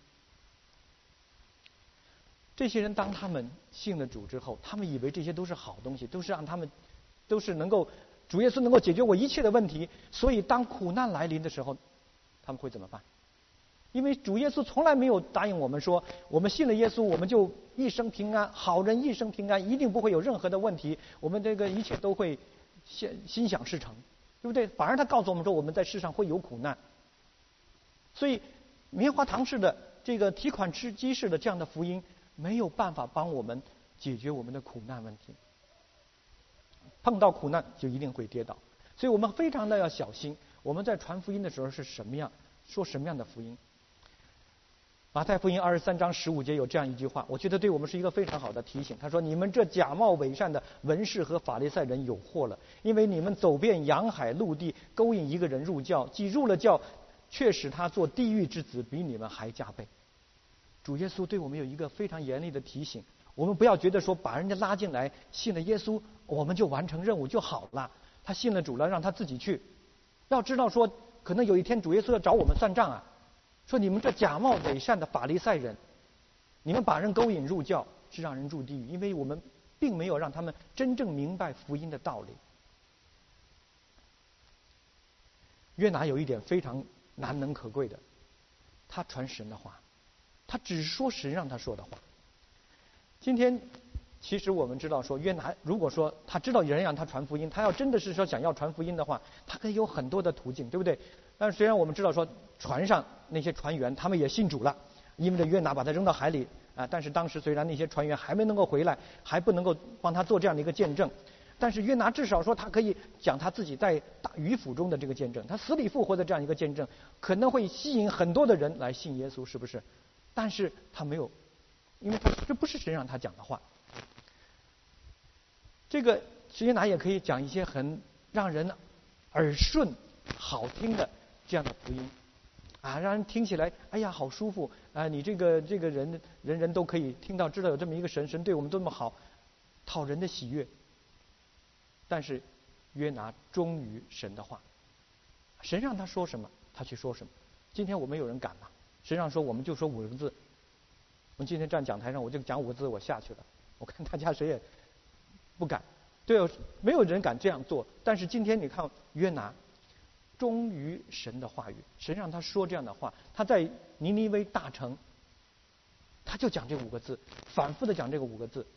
这些人当他们信了主之后，他们以为这些都是好东西，都是能够主耶稣能够解决我一切的问题。所以当苦难来临的时候，他们会怎么办？因为主耶稣从来没有答应我们说，我们信了耶稣，我们就一生平安，好人一生平安，一定不会有任何的问题，我们这个一切都会心想事成，对不对？反而他告诉我们说，我们在世上会有苦难。所以棉花糖式的这个提款机式的这样的福音，没有办法帮我们解决我们的苦难问题。碰到苦难就一定会跌倒，所以我们非常的要小心。我们在传福音的时候是说什么样的福音？马太福音23章15节有这样一句话，我觉得对我们是一个非常好的提醒。他说：“你们这假冒伪善的文士和法利赛人有祸了，因为你们走遍洋海陆地，勾引一个人入教，既入了教，却使他做地狱之子，比你们还加倍。”主耶稣对我们有一个非常严厉的提醒，我们不要觉得说把人家拉进来信了耶稣，我们就完成任务就好了。他信了主了，让他自己去。要知道说，可能有一天主耶稣要找我们算账啊，说你们这假冒伪善的法利赛人，你们把人勾引入教，是让人入地狱，因为我们并没有让他们真正明白福音的道理。约拿有一点非常难能可贵的，他传神的话。他只说神让他说的话。今天，其实我们知道说，约拿如果说他知道有人让他传福音，他要真的是说想要传福音的话，他可以有很多的途径，对不对？但是虽然我们知道说，船上那些船员他们也信主了，因为这约拿把他扔到海里啊，但是当时虽然那些船员还没能够回来，还不能够帮他做这样的一个见证，但是约拿至少说他可以讲他自己在大鱼腹中的这个见证，他死里复活的这样一个见证，可能会吸引很多的人来信耶稣，是不是？但是他没有，因为这不是神让他讲的话。这个约拿也可以讲一些很让人耳顺、好听的这样的福音，啊，让人听起来哎呀好舒服啊！你这个人都可以听到，知道有这么一个神对我们多么好，讨人的喜悦。但是约拿忠于神的话，神让他说什么，他去说什么。今天我们有人敢吗？神让说我们就说5个字，我们今天站讲台上我就讲5个字，我下去了。我看大家谁也不敢，对，没有人敢这样做。但是今天你看约拿忠于神的话语，神让他说这样的话，他在尼尼微大城，他就讲这5个字，反复的讲这个5个字。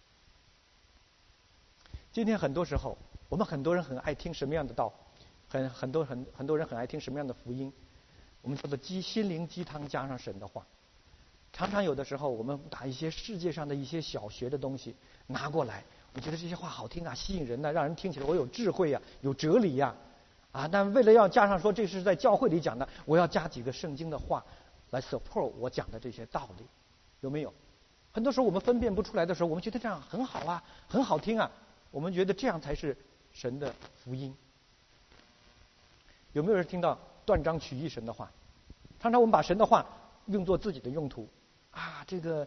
今天很多时候，我们很多人很爱听什么样的道，很多人很爱听什么样的福音。我们叫做心灵鸡汤加上神的话。常常有的时候，我们把一些世界上的一些小学的东西拿过来，我觉得这些话好听啊，吸引人呐，让人听起来我有智慧啊，有哲理呀， 但为了要加上说这是在教会里讲的，我要加几个圣经的话来 support 我讲的这些道理，有没有？很多时候我们分辨不出来的时候，我们觉得这样很好啊，很好听啊，我们觉得这样才是神的福音。有没有人听到断章取义神的话？常常我们把神的话用作自己的用途这个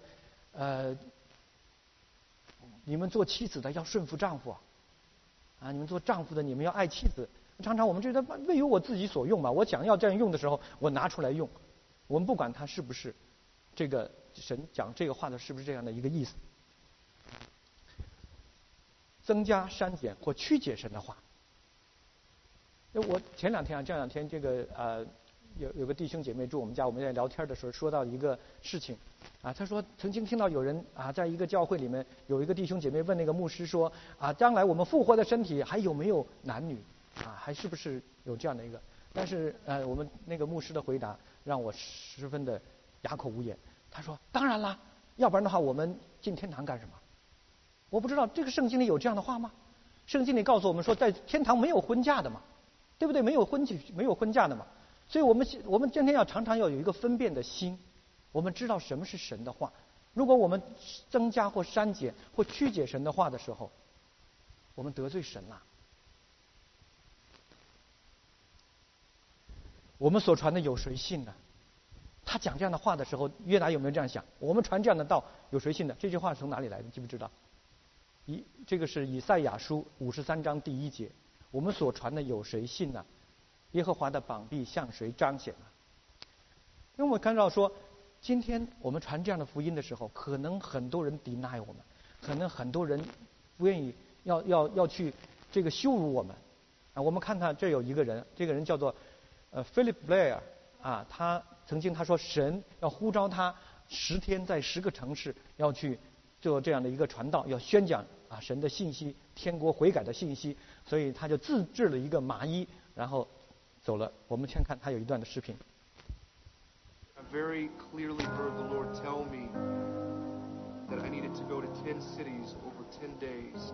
你们做妻子的要顺服丈夫你们做丈夫的你们要爱妻子。常常我们觉得为有我自己所用嘛，我想要这样用的时候，我拿出来用。我们不管它是不是这个神讲这个话的是不是这样的一个意思，增加、删减或曲解神的话。我这两天这个有个弟兄姐妹住我们家，我们在聊天的时候说到一个事情他说曾经听到有人在一个教会里面有一个弟兄姐妹问那个牧师说将来我们复活的身体还有没有男女还是不是有这样的一个？但是我们那个牧师的回答让我十分的哑口无言。他说当然啦，要不然的话我们进天堂干什么？我不知道这个圣经里有这样的话吗？圣经里告诉我们说在天堂没有婚嫁的嘛，对不对？没有婚嫁的嘛。所以我们今天要常常要有一个分辨的心，我们知道什么是神的话。如果我们增加或删减或曲解神的话的时候，我们得罪神了。我们所传的有谁信呢？他讲这样的话的时候，约拿有没有这样想？我们传这样的道，有谁信呢？这句话是从哪里来的？记不知道？这个是以赛亚书53章第1节。我们所传的有谁信呢？耶和华的膀臂向谁彰显呢？因为我们看到说，今天我们传这样的福音的时候，可能很多人 deny 我们，可能很多人不愿意要去这个羞辱我们我们看他这有一个人，这个人叫做Philip Blair他曾经他说神要呼召他10天在10个城市要去做这样的一个传道，要宣讲神的信息，天国悔改的信息，所以他就自制了一个麻衣，然后走了。我们先看他有一段的视频。 I very clearly heard the Lord tell me that I needed to go to 10 cities over 10 days.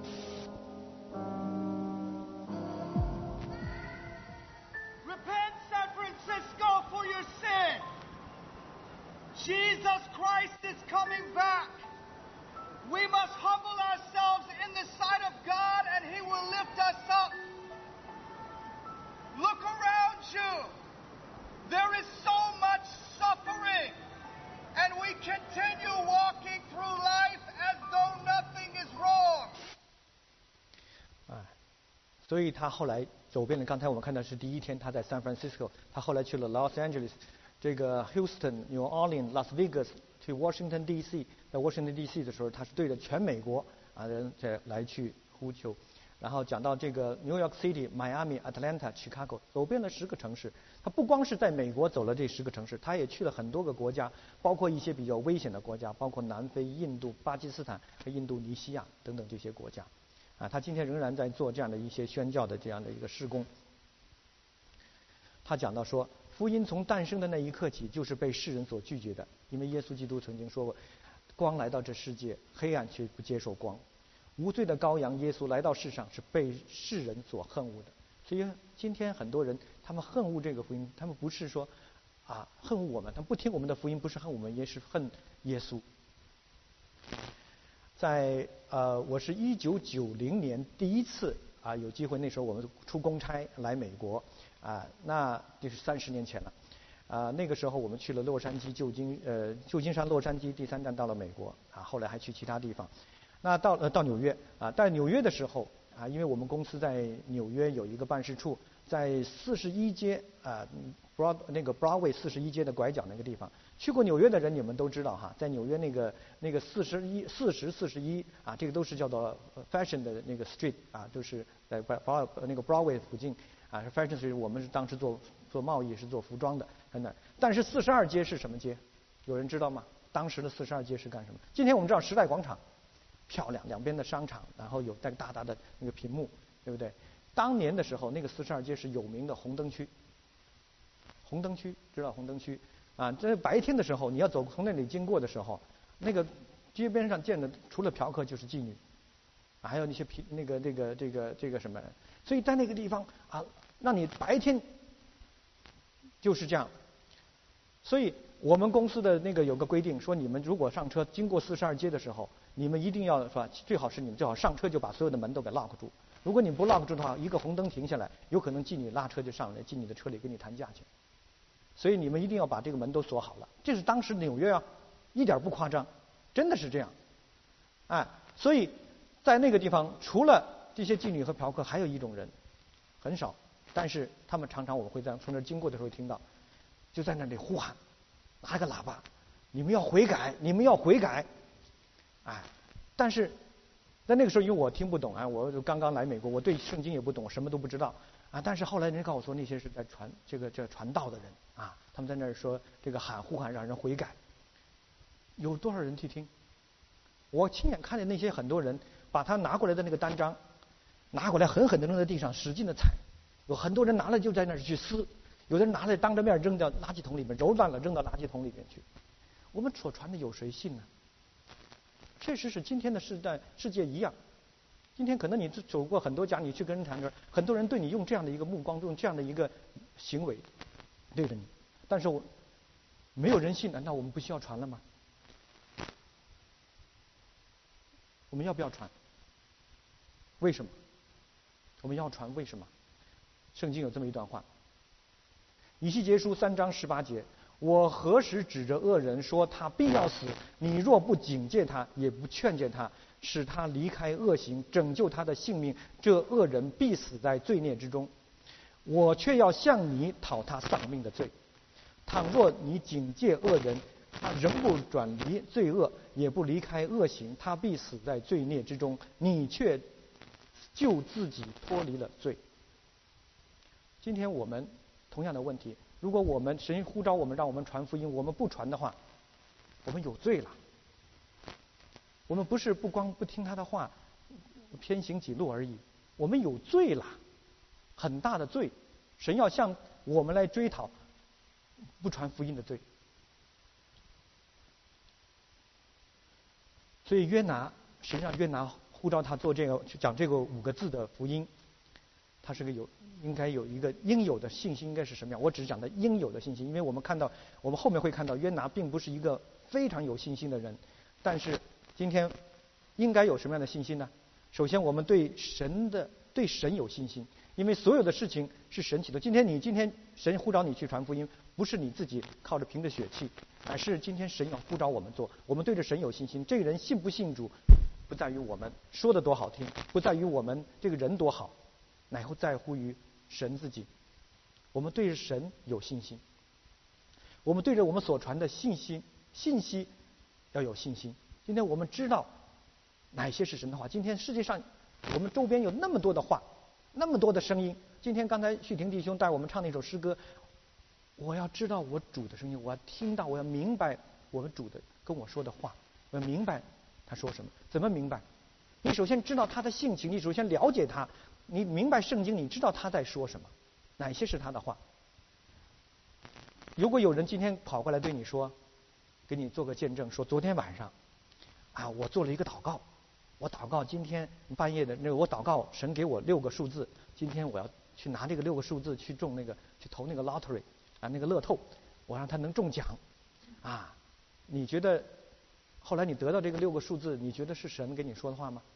Repent, San Francisco, for your sin. Jesus Christ is coming back. We must humble ourselves in the sight of God, and He will lift us up. Look around you. There is so much suffering, and we continue walking through life as though nothing is wrong. 所以他后来走遍了。刚才我们看到是第一天，他在 San Francisco， 他后来去了 Los Angeles， 这个 Houston、New Orleans、Las Vegas， 去 Washington D.C。在 Washington D.C. 的时候，他是对着全美国人来去呼求。然后讲到这个 New York City、Miami、Atlanta、Chicago， 走遍了10个城市。他不光是在美国走了这10个城市，他也去了很多个国家，包括一些比较危险的国家，包括南非、印度、巴基斯坦和印度尼西亚等等这些国家。他今天仍然在做这样的一些宣教的这样的一个事工。他讲到说，福音从诞生的那一刻起就是被世人所拒绝的，因为耶稣基督曾经说过，光来到这世界，黑暗却不接受光。无罪的羔羊耶稣来到世上是被世人所恨恶的。所以今天很多人他们恨恶这个福音，他们不是说恨恶我们，他们不听我们的福音，不是恨我们，也是恨耶稣。在我是1990年第一次有机会，那时候我们出公差来美国那就是30年前了那个时候我们去了洛杉矶、旧金山、洛杉矶，第3站到了美国后来还去其他地方。那到纽约在纽约的时候因为我们公司在纽约有一个办事处，在41街那个 Broadway 41街的拐角那个地方。去过纽约的人你们都知道在纽约那个40、41这个都是叫做 fashion 的那个 street 都是在那个 Broadway 附近是 fashion street。我们是当时做贸易，是做服装的在那。但是42街是什么街？有人知道吗？当时的42街是干什么？今天我们知道时代广场漂亮，两边的商场，然后有那个大大的那个屏幕，对不对？当年的时候，那个42街是有名的红灯区。红灯区，知道红灯区这白天的时候，你要从那里经过的时候，那个街边上见的除了嫖客就是妓女，还有那些这个什么。所以在那个地方让你白天就是这样。所以我们公司的那个有个规定，说你们如果上车经过42街的时候，你们一定要说，最好是你们最好上车就把所有的门都给 lock 住。如果你不 lock 住的话，一个红灯停下来，有可能进你拉车就上来，进你的车里跟你谈价钱。所以你们一定要把这个门都锁好了。这是当时纽约啊，一点不夸张，真的是这样。哎，所以在那个地方，除了这些妓女和嫖客，还有一种人，很少，但是他们常常我们会在从那儿经过的时候听到，就在那里呼喊，拿个喇叭，你们要悔改，你们要悔改。哎，但是在那个时候，因为我听不懂啊，我刚刚来美国，我对圣经也不懂，什么都不知道啊。但是后来人家告诉我说，那些是在传这传道的人啊，他们在那儿说这个呼喊让人悔改，有多少人去听？我亲眼看见那些很多人把他拿过来的那个单张拿过来，狠狠地扔在地上，使劲地踩。有很多人拿了就在那儿去撕，有的人拿来当着面扔到垃圾桶里面，揉烂了扔到垃圾桶里面去。我们所传的有谁信呢？确实是今天的世界一样。今天可能你走过很多家，你去跟人谈歌，很多人对你用这样的一个目光，用这样的一个行为对着你，但是没有人信，难道我们不需要传了吗？我们要不要传？为什么？我们要传，为什么？圣经有这么一段话，以西结书3章18节，我何时指着恶人说他必要死？你若不警戒他，也不劝诫他，使他离开恶行，拯救他的性命，这恶人必死在罪孽之中。我却要向你讨他丧命的罪。倘若你警戒恶人，他仍不转离罪恶，也不离开恶行，他必死在罪孽之中，你却救自己脱离了罪。今天我们同样的问题，如果我们神呼召我们让我们传福音，我们不传的话，我们有罪了。我们不是不光不听他的话，偏行己路而已，我们有罪了，很大的罪。神要向我们来追讨不传福音的罪。所以神让约拿呼召他做这个，去讲这个5个字的福音，他是个应该有一个应有的信心，应该是什么样？我只是讲的应有的信心，因为我们后面会看到约拿并不是一个非常有信心的人，但是今天应该有什么样的信心呢？首先，我们对神有信心，因为所有的事情是神启动。今天神呼召你去传福音，不是你自己靠着凭着血气，而是今天神要呼召我们做。我们对着神有信心，这个人信不信主，不在于我们说的多好听，不在于我们这个人多好，乃在乎于神自己。我们对着神有信心，我们对着我们所传的信息要有信心。今天我们知道哪些是神的话。今天世界上我们周边有那么多的话，那么多的声音。今天刚才旭婷弟兄带我们唱那首诗歌，我要知道我主的声音，我要听到，我要明白我们主的跟我说的话，我要明白他说什么。怎么明白？你首先知道他的性情，你首先了解他，你明白圣经，你知道他在说什么，哪些是他的话。如果有人今天跑过来对你说，给你做个见证，说昨天晚上我做了一个祷告，我祷告今天半夜的我祷告神给我6个数字，今天我要去拿这个6个数字去投那个 lottery 那个乐透，我让他能中奖你觉得后来你得到这个6个数字，你觉得是神给你说的话吗？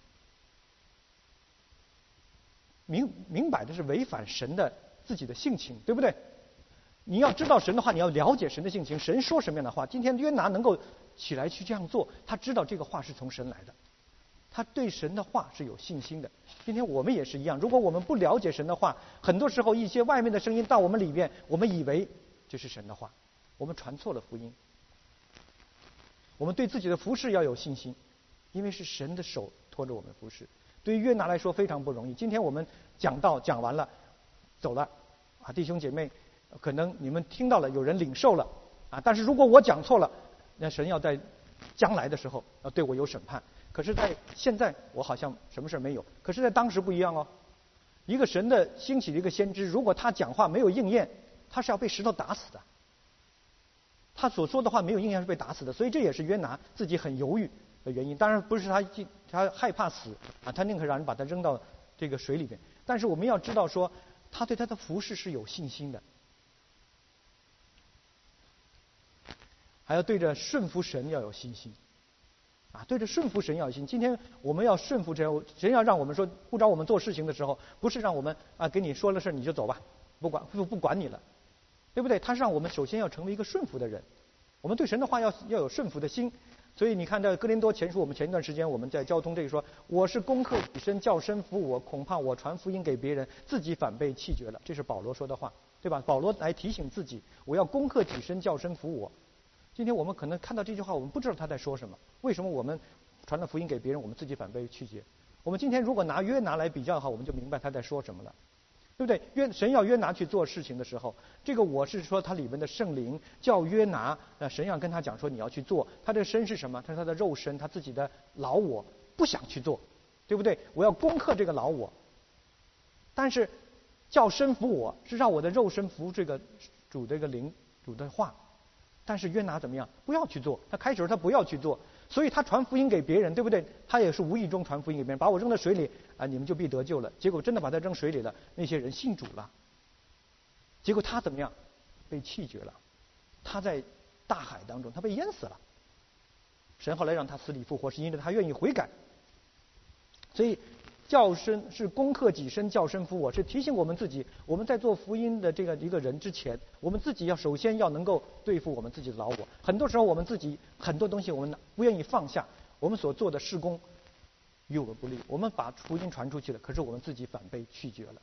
明摆的是违反神的自己的性情，对不对？你要知道神的话，你要了解神的性情，神说什么样的话。今天约拿能够起来去这样做，他知道这个话是从神来的，他对神的话是有信心的。今天我们也是一样，如果我们不了解神的话，很多时候一些外面的声音到我们里面，我们以为这是神的话，我们传错了福音。我们对自己的服事要有信心，因为是神的手托着我们服事。对于约拿来说非常不容易。今天我们讲完了，走了弟兄姐妹，可能你们听到了，有人领受了但是如果我讲错了，那神要在将来的时候要对我有审判。可是在现在我好像什么事没有，可是在当时不一样哦。一个神的兴起的一个先知，如果他讲话没有应验，他是要被石头打死的。他所说的话没有应验是被打死的，所以这也是约拿自己很犹豫的原因。当然不是他害怕死他宁可让人把他扔到这个水里面。但是我们要知道说， 他对他的服事是有信心的，还要对着顺服神要有信心。对着顺服神要有信心。今天我们要顺服神要让我们说呼召我们做事情的时候，不是让我们给你说了事你就走吧，不管你了，对不对？他是让我们首先要成为一个顺服的人，我们对神的话要有顺服的心。所以你看这哥林多前书，我们前一段时间我们在交通这个说，我是攻克己身，叫身服我，恐怕我传福音给别人，自己反被弃绝了。这是保罗说的话，对吧？保罗来提醒自己，我要攻克己身，叫身服我。今天我们可能看到这句话，我们不知道他在说什么。为什么我们传了福音给别人，我们自己反被拒绝？我们今天如果拿约拿来比较的话，我们就明白他在说什么了，对不对？神要约拿去做事情的时候，这个我是说他里面的圣灵叫约拿，神要跟他讲说你要去做。他这个身是什么？他是他的肉身，他自己的老我不想去做，对不对？我要攻克这个老我，但是叫身服我是让我的肉身服这个主这个灵主的话。但是约拿怎么样？不要去做。他开始时候他不要去做，所以他传福音给别人，对不对？他也是无意中传福音给别人，把我扔到水里你们就必得救了。结果真的把他扔水里了，那些人信主了。结果他怎么样？被弃绝了。他在大海当中，他被淹死了。神后来让他死里复活，是因为他愿意悔改。所以叫身是攻克己身，叫身服我，是提醒我们自己，我们在做福音的这个一个人之前，我们自己要首先要能够对付我们自己的老我。很多时候我们自己很多东西我们不愿意放下，我们所做的事工与我们不利，我们把福音传出去了，可是我们自己反被拒绝了。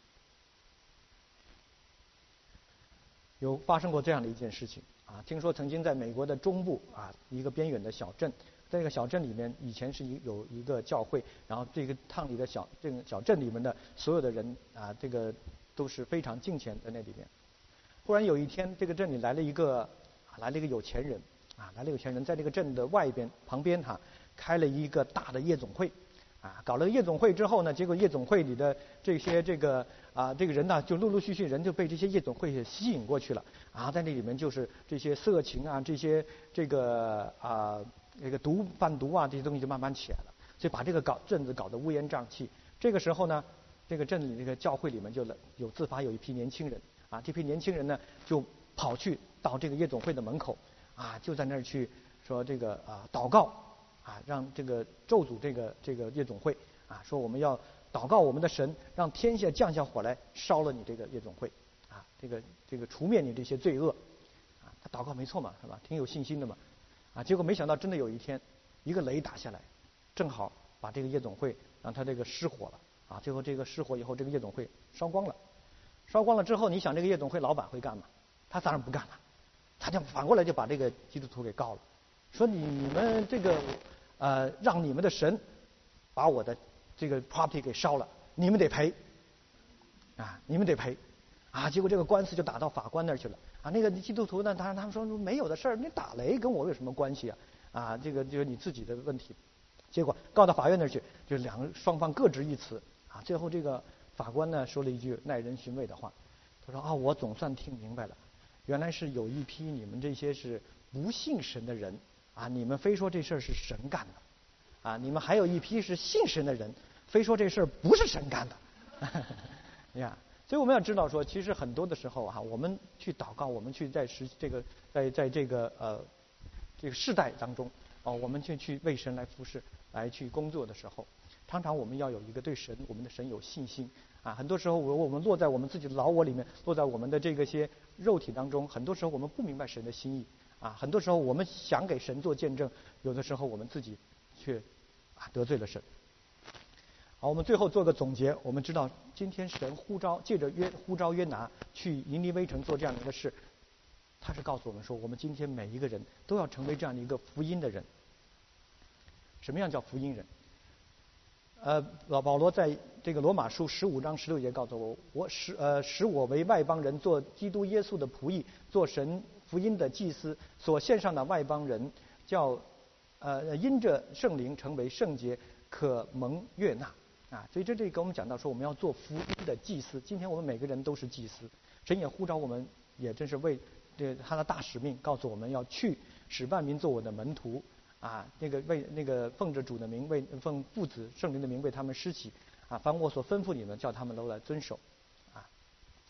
有发生过这样的一件事情听说曾经在美国的中部一个边远的小镇，在这个小镇里面以前是有一个教会，然后这个里的这个小镇里面的所有的人这个都是非常敬虔在那里面。忽然有一天，这个镇里来了一个有钱人在这个镇的旁边开了一个大的夜总会搞了夜总会之后呢，结果夜总会里的这些这个人呢，就陆陆续续人就被这些夜总会吸引过去了在那里面就是这些色情这些这个那个贩毒这些东西就慢慢起来了，所以把这个镇子搞得乌烟瘴气。这个时候呢，这个镇里这个教会里面就自发有一批年轻人这批年轻人呢就跑去到这个夜总会的门口就在那儿去说这个祷告让这个咒诅这个夜总会说我们要祷告我们的神，让天下降下火来烧了你这个夜总会这个除灭你这些罪恶他祷告没错嘛，是吧？挺有信心的嘛结果没想到真的有一天一个雷打下来，正好把这个夜总会让他这个失火了最后这个失火以后，这个夜总会烧光了之后，你想这个夜总会老板会干嘛？他当然不干了，他就反过来就把这个基督徒给告了，说你们这个让你们的神把我的这个 property 给烧了，你们得赔你们得赔结果这个官司就打到法官那儿去了那个基督徒呢，当然他们说没有的事儿，你打雷跟我有什么关系这个就是你自己的问题。结果告到法院那儿去，就双方各执一词最后这个法官呢说了一句耐人寻味的话，他说我总算听明白了，原来是有一批你们这些是不信神的人你们非说这事儿是神干的你们还有一批是信神的人，非说这事儿不是神干的所以我们要知道说，其实很多的时候我们去祷告，我们去在这个世代当中我们去为神来服侍，来去工作的时候，常常我们要有一个对神，我们的神有信心很多时候我们落在我们自己的老我里面，落在我们的这些肉体当中，很多时候我们不明白神的心意很多时候我们想给神做见证，有的时候我们自己却得罪了神。好，我们最后做个总结。我们知道今天神借着呼召约拿去尼尼微城做这样的一个事，他是告诉我们说，我们今天每一个人都要成为这样的一个福音的人。什么样叫福音人？保罗在这个罗马书15章16节告诉我，使我为外邦人做基督耶稣的仆役，做神福音的祭司，所献上的外邦人叫因着圣灵成为圣洁，可蒙悦纳所以这里给我们讲到说，我们要做福音的祭司。今天我们每个人都是祭司，神也呼召我们，也真是为他的大使命告诉我们要去使万民做我的门徒为奉着主的名，奉父子圣灵的名为他们施洗凡我所吩咐你们，叫他们都来遵守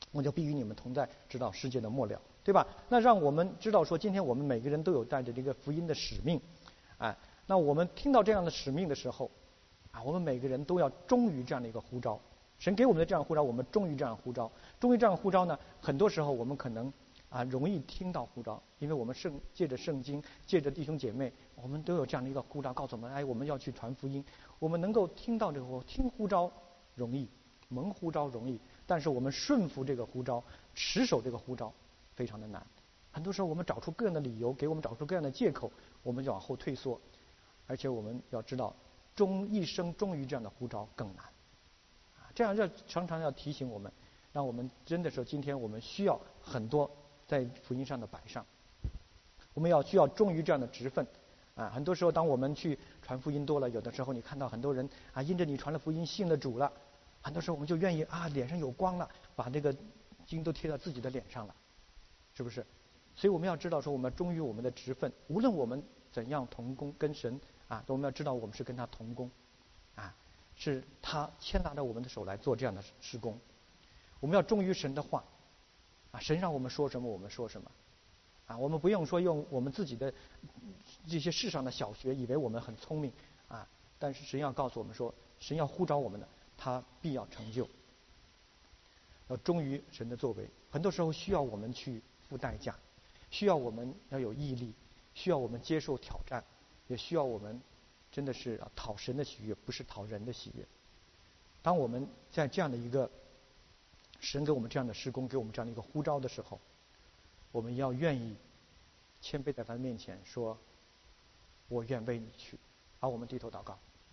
我就必与你们同在，直到世界的末了，对吧？那让我们知道说，今天我们每个人都有带着这个福音的使命，那我们听到这样的使命的时候，我们每个人都要忠于这样的一个呼召。神给我们的这样呼召，我们忠于这样呼召。忠于这样呼召呢，很多时候我们可能容易听到呼召，因为我们借着圣经，借着弟兄姐妹，我们都有这样的一个呼召，告诉我们，我们要去传福音。我们能够听到这个听呼召容易，蒙呼召容易，但是我们顺服这个呼召，持守这个呼召，非常的难。很多时候我们找出各样的理由，给我们找出各样的借口，我们就往后退缩。而且我们要知道，一生忠于这样的呼召更难。这样常常要提醒我们，让我们真的说，今天我们需要很多在福音上的摆上，我们需要忠于这样的职分。很多时候当我们去传福音多了，有的时候你看到很多人因着你传了福音信了主了，很多时候我们就愿意脸上有光了，把这个经都贴到自己的脸上了，是不是？所以我们要知道说，我们忠于我们的职分，无论我们怎样同工跟神我们要知道我们是跟他同工，是他牵拉着我们的手来做这样的事工。我们要忠于神的话，神让我们说什么我们说什么，我们不用说用我们自己的这些世上的小学以为我们很聪明但是神要告诉我们说，神要呼召我们的，他必要成就。要忠于神的作为，很多时候需要我们去付代价，需要我们要有毅力，需要我们接受挑战，也需要我们真的是讨神的喜悦，不是讨人的喜悦。当我们在这样的一个神给我们这样的事工，给我们这样的一个呼召的时候，我们要愿意谦卑在他的面前说，我愿为你去。好，我们低头祷告。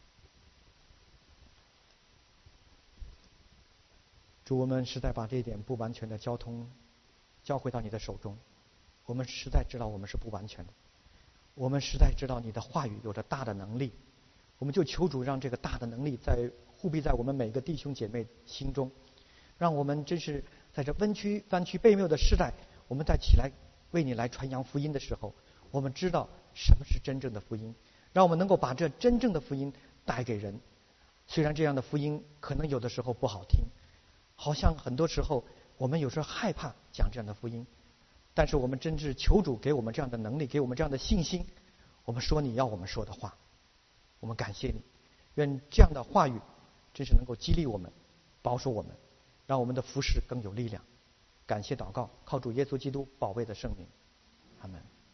主，我们实在把这一点不完全的交通交回到你的手中，我们实在知道我们是不完全的，我们实在知道你的话语有着大的能力，我们就求主让这个大的能力护庇在我们每个弟兄姐妹心中，让我们真是在这弯曲悖谬的时代，我们再起来为你来传扬福音的时候，我们知道什么是真正的福音，让我们能够把这真正的福音带给人。虽然这样的福音可能有的时候不好听，好像很多时候我们有时候害怕讲这样的福音，但是我们真是求主给我们这样的能力，给我们这样的信心，我们说你要我们说的话，我们感谢你，愿这样的话语真是能够激励我们，保守我们，让我们的服事更有力量。感谢祷告，靠主耶稣基督宝贝的圣名，阿们。